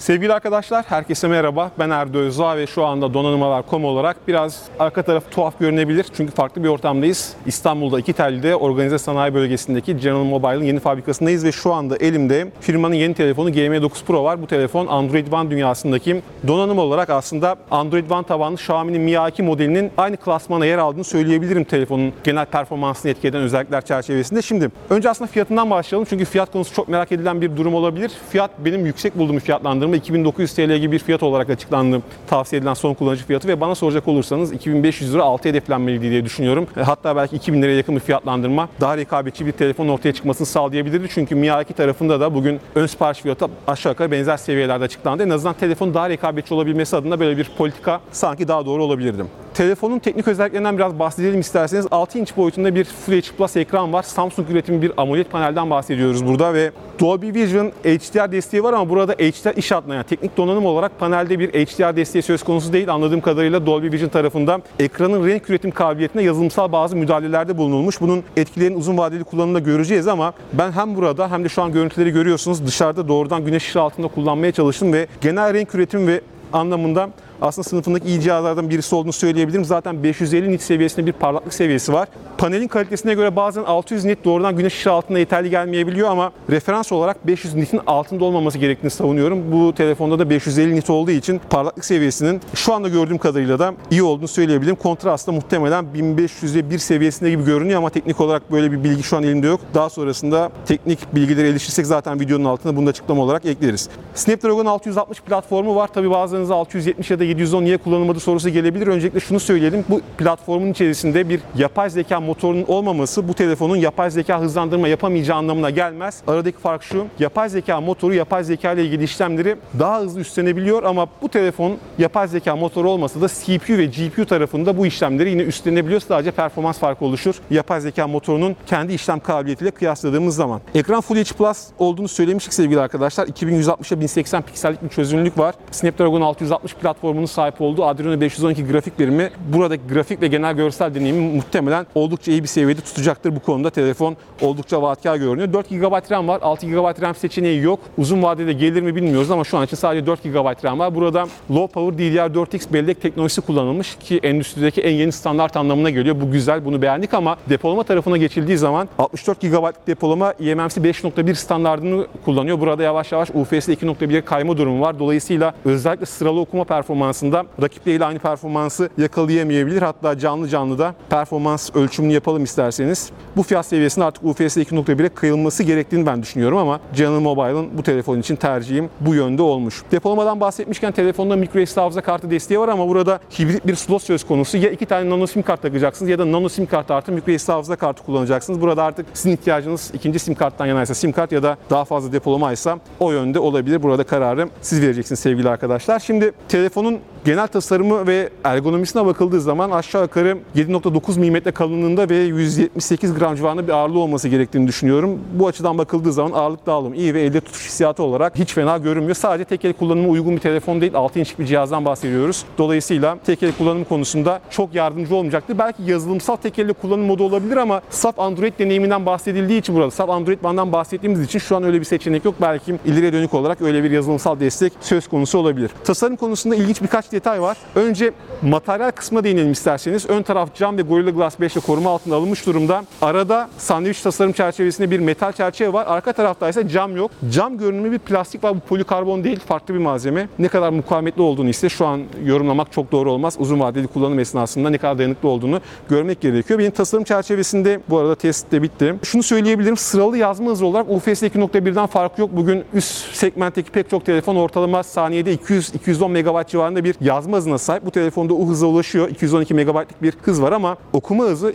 Sevgili arkadaşlar, herkese merhaba. Ben Erdo Özdağ ve şu anda donanımalar.com olarak biraz arka tarafı tuhaf görünebilir. Çünkü farklı bir ortamdayız. İstanbul'da İkitelli'de Organize Sanayi Bölgesi'ndeki General Mobile'ın yeni fabrikasındayız ve şu anda elimde firmanın yeni telefonu GM9 Pro var. Bu telefon Android One dünyasındaki donanım olarak aslında Android One tabanlı Xiaomi'nin Mi A2 modelinin aynı klasmana yer aldığını söyleyebilirim telefonun genel performansını etki eden özellikler çerçevesinde. Şimdi önce aslında fiyatından başlayalım çünkü fiyat konusu çok merak edilen bir durum olabilir. Fiyat benim yüksek bulduğum fiyatlandırma 2900 TL gibi bir fiyat olarak açıklandı tavsiye edilen son kullanıcı fiyatı ve bana soracak olursanız 2500 lira altı hedeflenmeliydi diye düşünüyorum. Hatta belki 2000 liraya yakın bir fiyatlandırma daha rekabetçi bir telefonun ortaya çıkmasını sağlayabilirdi. Çünkü Mi A2 tarafında da bugün ön sipariş fiyatı aşağı yukarı benzer seviyelerde açıklandı. En azından telefonun daha rekabetçi olabilmesi adına böyle bir politika sanki daha doğru olabilirdi. Telefonun teknik özelliklerinden biraz bahsedelim isterseniz. 6 inç boyutunda bir Full HD Plus ekran var. Samsung üretimi bir AMOLED panelden bahsediyoruz burada ve Dolby Vision HDR desteği var ama burada HDR iş adına yani teknik donanım olarak panelde bir HDR desteği söz konusu değil. Anladığım kadarıyla Dolby Vision tarafında ekranın renk üretim kabiliyetine yazılımsal bazı müdahalelerde bulunulmuş. Bunun etkilerini uzun vadeli kullanımda göreceğiz ama ben hem burada hem de şu an görüntüleri görüyorsunuz dışarıda doğrudan güneş ışığı altında kullanmaya çalıştım ve genel renk üretim ve anlamında aslında sınıfındaki iyi cihazlardan birisi olduğunu söyleyebilirim. Zaten 550 nit seviyesinde bir parlaklık seviyesi var. Panelin kalitesine göre bazen 600 nit doğrudan güneş ışığı altında yeterli gelmeyebiliyor ama referans olarak 500 nitin altında olmaması gerektiğini savunuyorum. Bu telefonda da 550 nit olduğu için parlaklık seviyesinin şu anda gördüğüm kadarıyla da iyi olduğunu söyleyebilirim. Kontrastı muhtemelen 1500'e 1 seviyesinde gibi görünüyor ama teknik olarak böyle bir bilgi şu an elimde yok. Daha sonrasında teknik bilgileri erişirsek zaten videonun altına bunu da açıklama olarak ekleriz. Snapdragon 660 platformu var. Tabi bazılarınıza 670 ya da 710 niye kullanılmadı sorusu gelebilir. Öncelikle şunu söyleyelim. Bu platformun içerisinde bir yapay zeka motorunun olmaması bu telefonun yapay zeka hızlandırma yapamayacağı anlamına gelmez. Aradaki fark şu. Yapay zeka motoru yapay zeka ile ilgili işlemleri daha hızlı üstlenebiliyor ama bu telefon yapay zeka motoru olmasa da CPU ve GPU tarafında bu işlemleri yine üstlenebiliyor. Sadece performans farkı oluşur. Yapay zeka motorunun kendi işlem kabiliyetiyle kıyasladığımız zaman. Ekran Full HD Plus olduğunu söylemiştik sevgili arkadaşlar. 2160'a 1080 piksellik bir çözünürlük var. Snapdragon 660 platformunun sahip olduğu Adreno 512 grafik birimi buradaki grafik ve genel görsel deneyimi muhtemelen oldukça iyi bir seviyede tutacaktır. Bu konuda telefon oldukça vaatkar görünüyor. 4 GB RAM var. 6 GB RAM seçeneği yok. Uzun vadede gelir mi bilmiyoruz ama şu an için sadece 4 GB RAM var. Burada Low Power DDR4X bellek teknolojisi kullanılmış ki endüstrideki en yeni standart anlamına geliyor. Bu güzel, bunu beğendik ama depolama tarafına geçildiği zaman 64 GB'lık depolama eMMC 5.1 standartını kullanıyor. Burada yavaş yavaş UFS 2.1'e kayma durumu var. Dolayısıyla özellikle sıralı okuma performansında rakipleriyle aynı performansı yakalayamayabilir. Hatta canlı da performans ölçümünü yapalım isterseniz. Bu fiyat seviyesinde artık UFS 2.1'e kayılması gerektiğini ben düşünüyorum ama General Mobile'ın bu telefon için tercihim bu yönde olmuş. Depolamadan bahsetmişken telefonda microSD hafıza kartı desteği var ama burada hibrit bir slot söz konusu. Ya 2 tane nano sim kart takacaksınız ya da nano sim kart artı microSD hafıza kartı kullanacaksınız. Burada artık sizin ihtiyacınız ikinci sim karttan yanaysa sim kart ya da daha fazla depolamaysa o yönde olabilir. Burada kararı siz vereceksiniz sevgili arkadaşlar. Şimdi telefonun genel tasarımı ve ergonomisine bakıldığı zaman aşağı yukarı 7.9 mm kalınlığında ve 178 gram civarında bir ağırlığı olması gerektiğini düşünüyorum. Bu açıdan bakıldığı zaman ağırlık dağılımı iyi ve elde tutuş hissiyatı olarak hiç fena görünmüyor. Sadece tek el kullanıma uygun bir telefon değil, 6 inçlik bir cihazdan bahsediyoruz. Dolayısıyla tek el kullanım konusunda çok yardımcı olmayacaktır. Belki yazılımsal tek elle kullanım modu olabilir ama saf Android deneyiminden bahsedildiği için burada, saf Android One'dan bahsettiğimiz için şu an öyle bir seçenek yok. Belki ileriye dönük olarak öyle bir yazılımsal destek söz konusu olabilir. Tasarım konusunda ilginç birkaç detay var. Önce materyal kısmına değinelim isterseniz. Ön taraf cam ve Gorilla Glass 5 ile koruma altında alınmış durumda. Arada sandviç tasarım çerçevesinde bir metal çerçeve var. Arka tarafta ise cam yok. Cam görünümlü bir plastik var. Bu polikarbon değil, farklı bir malzeme. Ne kadar mukavemetli olduğunu ise şu an yorumlamak çok doğru olmaz. Uzun vadeli kullanım esnasında ne kadar dayanıklı olduğunu görmek gerekiyor. Benim tasarım çerçevesinde bu arada test de bitti. Şunu söyleyebilirim. Sıralı yazma hızı olarak UFS 2.1'den farkı yok. Bugün üst segmentteki pek çok telefon ortalama saniyede 200-210 MB civarında bir yazma hızına sahip. Bu telefonda o hıza ulaşıyor. 212 MB'lik bir hız var ama okuma hızı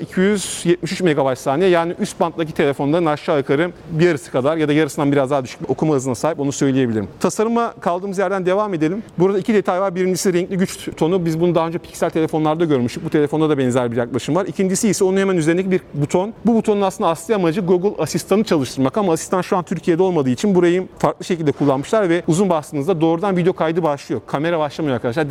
273 MB saniye. Yani üst banttaki telefonların aşağı yukarı bir yarısı kadar ya da yarısından biraz daha düşük bir okuma hızına sahip, onu söyleyebilirim. Tasarıma kaldığımız yerden devam edelim. Burada iki detay var. Birincisi renkli güç tonu. Biz bunu daha önce piksel telefonlarda görmüştük. Bu telefonda da benzer bir yaklaşım var. İkincisi ise onun hemen üzerindeki bir buton. Bu butonun aslında asli amacı Google Asistan'ı çalıştırmak ama Asistan şu an Türkiye'de olmadığı için burayı farklı şekilde kullanmışlar ve uzun bastığınızda doğrudan video kaydı başlıyor. Kamera başlamıyor arkadaşlar. Direkt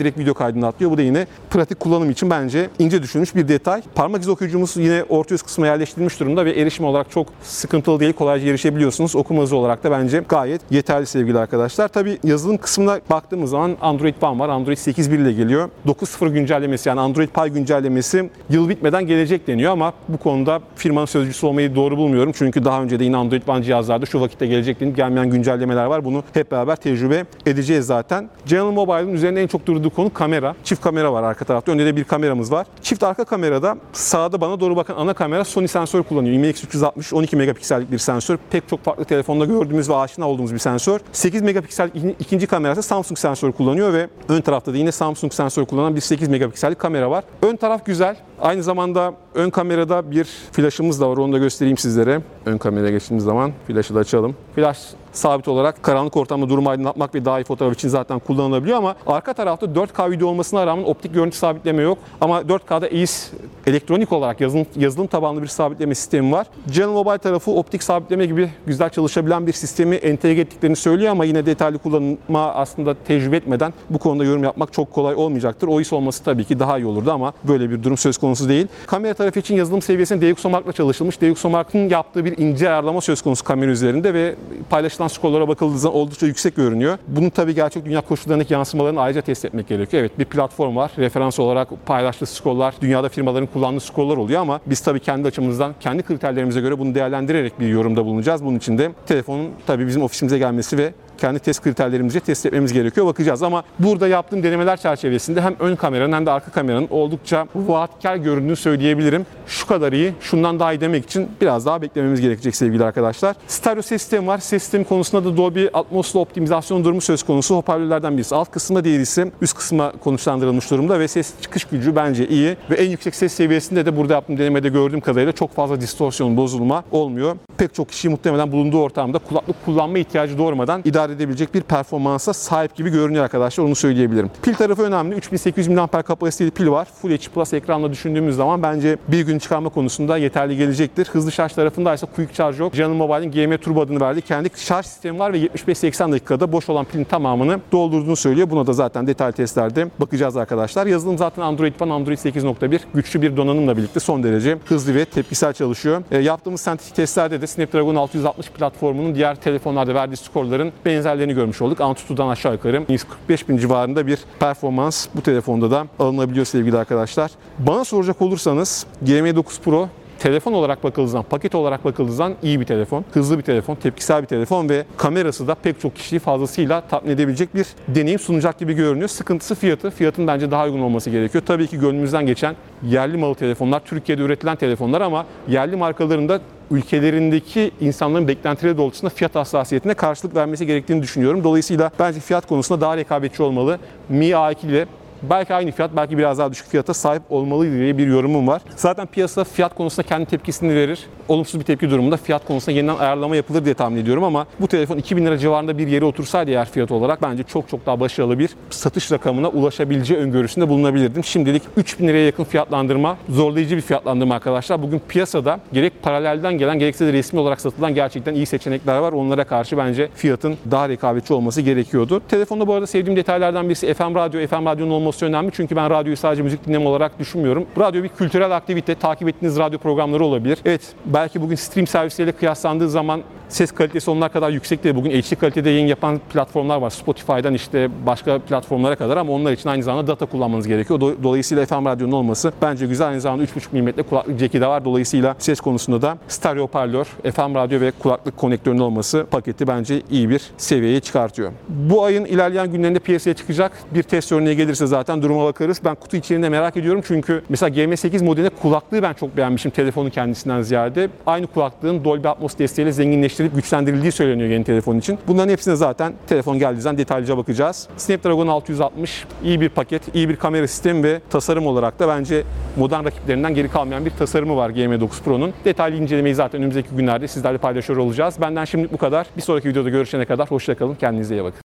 direkt video kaydını atlıyor. Bu da yine pratik kullanım için bence ince düşünülmüş bir detay. Parmak izi okuyucumuz yine orta üst kısmına yerleştirilmiş durumda ve erişim olarak çok sıkıntılı değil. Kolayca erişebiliyorsunuz. Okuma hızı olarak da bence gayet yeterli sevgili arkadaşlar. Tabii yazılım kısmına baktığımız zaman Android One var. Android 8.1 ile geliyor. 9.0 güncellemesi yani Android Pie güncellemesi yıl bitmeden gelecek deniyor ama bu konuda firmanın sözcüsü olmayı doğru bulmuyorum. Çünkü daha önce de yine Android One cihazlarda şu vakitte gelecek denip gelmeyen güncellemeler var. Bunu hep beraber tecrübe edeceğiz zaten. General Mobile'ın üzerinde en çok durduğu konu kamera. Çift kamera var arka tarafta. Önde de bir kameramız var. Çift arka kamerada sağda bana doğru bakan ana kamera Sony sensör kullanıyor. IMX360 12 megapiksellik bir sensör. Pek çok farklı telefonda gördüğümüz ve aşina olduğumuz bir sensör. 8 megapiksellik ikinci kamerası Samsung sensör kullanıyor ve ön tarafta da yine Samsung sensör kullanan bir 8 megapiksellik kamera var. Ön taraf güzel. Aynı zamanda ön kamerada bir flaşımız da var. Onu da göstereyim sizlere. Ön kameraya geçtiğimiz zaman flaşı da açalım. Flaş sabit olarak karanlık ortamda durumu aydınlatmak ve daha iyi fotoğraf için zaten kullanılabiliyor ama arka tarafta 4K video olmasına rağmen optik görüntü sabitleme yok. Ama 4K'da EIS elektronik olarak yazılım tabanlı bir sabitleme sistemi var. General Mobile tarafı optik sabitleme gibi güzel çalışabilen bir sistemi entegre ettiklerini söylüyor ama yine detaylı kullanıma aslında tecrübe etmeden bu konuda yorum yapmak çok kolay olmayacaktır. OIS olması tabii ki daha iyi olurdu ama böyle bir durum söz konusu değil. Kamera tarafı için yazılım seviyesinde DxOMark'la çalışılmış. DxOMark'ın yaptığı bir ince ayarlama söz konusu kamera üzerinde ve paylaşılan skorlara bakıldığı zaman oldukça yüksek görünüyor. Bunun tabii gerçek dünya koşullarındaki yansımalarını ayrıca test etmek gerekiyor. Evet bir platform var. Referans olarak paylaştığı skorlar, dünyada firmaların kullandığı skorlar oluyor ama biz tabii kendi açımızdan, kendi kriterlerimize göre bunu değerlendirerek bir yorumda bulunacağız. Bunun için de telefonun tabii bizim ofisimize gelmesi ve kendi test kriterlerimizi test etmemiz gerekiyor. Bakacağız ama burada yaptığım denemeler çerçevesinde hem ön kameranın hem de arka kameranın oldukça vaatkar göründüğünü söyleyebilirim. Şu kadar iyi, şundan daha iyi demek için biraz daha beklememiz gerekecek sevgili arkadaşlar. Stereo ses sistemi var. Ses sistemi konusunda da Dolby Atmos'la optimizasyon durumu söz konusu. Hoparlörlerden birisi alt kısımda, diğeri ise üst kısma konuşlandırılmış durumda ve ses çıkış gücü bence iyi ve en yüksek ses seviyesinde de burada yaptığım denemede gördüğüm kadarıyla çok fazla distorsiyon, bozulma olmuyor. Pek çok kişi muhtemelen bulunduğu ortamda kulaklık kullanma ihtiyacı doğurmadan idare edebilecek bir performansa sahip gibi görünüyor arkadaşlar. Onu söyleyebilirim. Pil tarafı önemli. 3800 mAh kapasiteli pil var. Full HD Plus ekranla düşündüğümüz zaman bence bir gün çıkarma konusunda yeterli gelecektir. Hızlı şarj tarafında ise Quick Charge yok. General Mobile'in GM Turbo adını verdiği kendi şarj sistemi var ve 75-80 dakikada boş olan pilin tamamını doldurduğunu söylüyor. Buna da zaten detaylı testlerde bakacağız arkadaşlar. Yazılım zaten Android One, Android 8.1 güçlü bir donanımla birlikte son derece hızlı ve tepkisel çalışıyor. Yaptığımız sentetik testlerde de Snapdragon 660 platformunun diğer telefonlarda verdiği skorların benzerlerini görmüş olduk. Antutu'dan aşağı yukarı 145.000 civarında bir performans bu telefonda da alınabiliyor sevgili arkadaşlar. Bana soracak olursanız GM9 Pro telefon olarak bakıldığı zaman, paket olarak bakıldığı zaman iyi bir telefon, hızlı bir telefon, tepkisel bir telefon ve kamerası da pek çok kişiyi fazlasıyla tatmin edebilecek bir deneyim sunacak gibi görünüyor. Sıkıntısı fiyatı. Fiyatın bence daha uygun olması gerekiyor. Tabii ki gönlümüzden geçen yerli malı telefonlar, Türkiye'de üretilen telefonlar ama yerli markaların da ülkelerindeki insanların beklentileri doğrultusunda fiyat hassasiyetine karşılık vermesi gerektiğini düşünüyorum. Dolayısıyla bence fiyat konusunda daha rekabetçi olmalı. Mi A2 ile belki aynı fiyat, belki biraz daha düşük fiyata sahip olmalı diye bir yorumum var. Zaten piyasa fiyat konusunda kendi tepkisini verir. Olumsuz bir tepki durumunda fiyat konusunda yeniden ayarlama yapılır diye tahmin ediyorum ama bu telefon 2000 lira civarında bir yere otursaydı eğer fiyat olarak bence çok daha başarılı bir satış rakamına ulaşabileceği öngörüsünde bulunabilirdim. Şimdilik 3000 liraya yakın fiyatlandırma, zorlayıcı bir fiyatlandırma arkadaşlar. Bugün piyasada gerek paralelden gelen gerekse de resmi olarak satılan gerçekten iyi seçenekler var. Onlara karşı bence fiyatın daha rekabetçi olması gerekiyordu. Telefonda bu arada sevdiğim detaylardan birisi FM radyo. FM radyonun olması önemli çünkü ben radyoyu sadece müzik dinleme olarak düşünmüyorum. Radyo bir kültürel aktivite, takip ettiğiniz radyo programları olabilir. Evet, belki bugün stream servisleriyle kıyaslandığı zaman ses kalitesi onlar kadar yüksek değil. Bugün HD kalitede yayın yapan platformlar var. Spotify'dan işte başka platformlara kadar ama onlar için aynı zamanda data kullanmanız gerekiyor. Dolayısıyla FM radyonun olması bence güzel. Aynı zamanda 3.5 mm kulaklık jack'i de var. Dolayısıyla ses konusunda da stereo hoparlör, FM radyo ve kulaklık konektörünün olması paketi bence iyi bir seviyeye çıkartıyor. Bu ayın ilerleyen günlerinde piyasaya çıkacak bir test örneği gelirse zaten duruma bakarız. Ben kutu içeriğini merak ediyorum çünkü mesela GM8 modelinde kulaklığı ben çok beğenmişim telefonun kendisinden ziyade. Aynı kulaklığın Dolby Atmos desteğiyle zenginleştirilip güçlendirildiği söyleniyor yeni telefon için. Bunların hepsine zaten telefon geldiği zaman detaylıca bakacağız. Snapdragon 660 iyi bir paket, iyi bir kamera sistemi ve tasarım olarak da bence modern rakiplerinden geri kalmayan bir tasarımı var GM9 Pro'nun. Detaylı incelemeyi zaten önümüzdeki günlerde sizlerle paylaşıyor olacağız. Benden şimdilik bu kadar. Bir sonraki videoda görüşene kadar hoşça kalın. Kendinize iyi bakın.